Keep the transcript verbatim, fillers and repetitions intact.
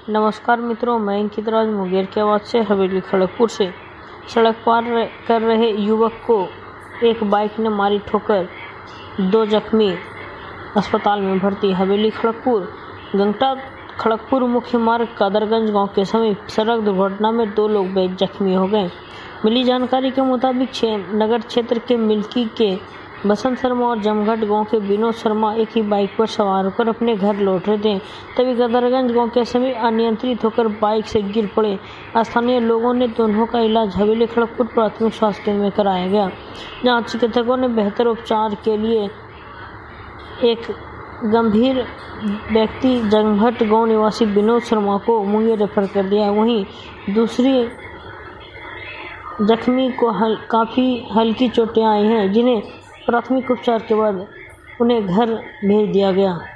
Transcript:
नमस्कार मित्रों, मैं अंकित राज मुंगेर के आवाज़ से हवेली खड़गपुर से। सड़क पार कर रहे युवक को एक बाइक ने मारी ठोकर, दो जख्मी अस्पताल में भर्ती। हवेली खड़गपुर गंगटा खड़गपुर मुख्य मार्ग कादरगंज गांव के समीप सड़क दुर्घटना में दो लोग बेहद जख्मी हो गए। मिली जानकारी के मुताबिक नगर क्षेत्र के मिल्की के बसंत शर्मा और जमघट गांव के विनोद शर्मा एक ही बाइक पर सवार होकर अपने घर लौट रहे थे। तभी कादरगंज गांव के समीप अनियंत्रित होकर बाइक से गिर पड़े। स्थानीय लोगों ने दोनों का इलाज हवेली खड़गपुर प्राथमिक स्वास्थ्य केंद्र में कराया गया, जहां चिकित्सकों ने बेहतर उपचार के लिए एक गंभीर व्यक्ति जमघट गांव निवासी विनोद शर्मा को मुंगेर रेफर कर दिया। वहीं दूसरी जख्मी को हल, काफ़ी हल्की चोटें आई हैं, जिन्हें प्राथमिक उपचार के बाद उन्हें घर भेज दिया गया।